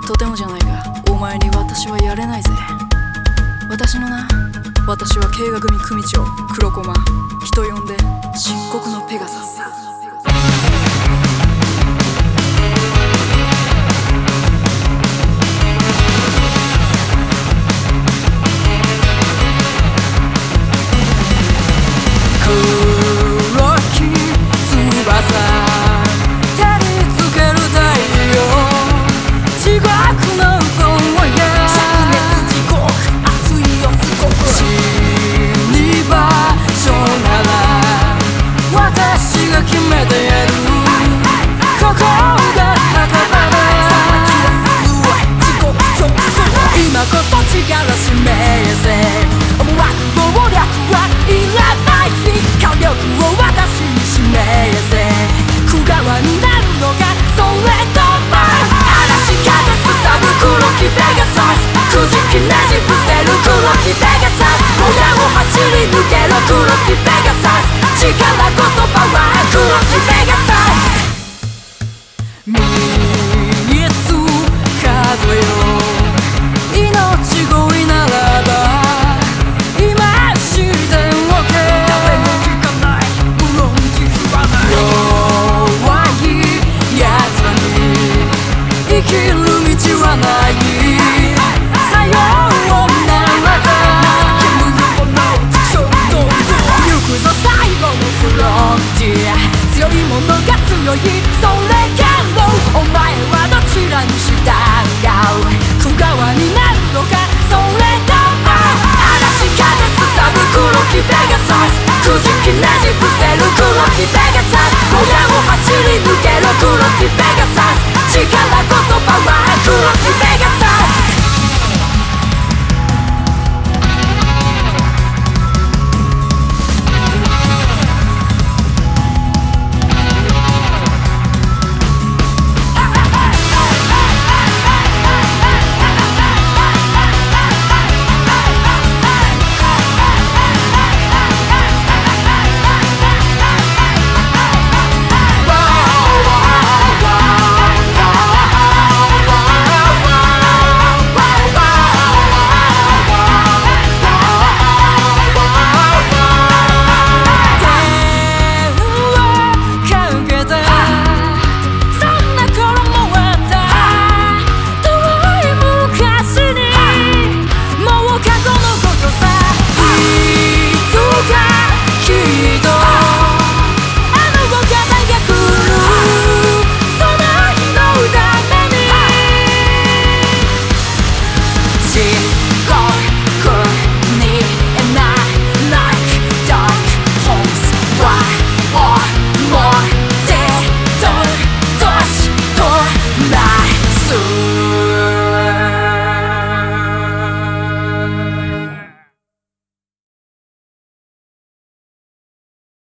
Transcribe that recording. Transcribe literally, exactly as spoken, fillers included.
とてもじゃないがお前に私はやれないぜ。私の名、私は慶賀組組長黒駒、人呼んで漆黒のペガサス。 強いものが強い、それけどお前はどちらに従う？区側になるのか、それとも嵐風すさぶ黒きペガサス、くじきねじ伏せる黒きペガサス、親を走り抜ける黒きペガサス、力こそパワー黒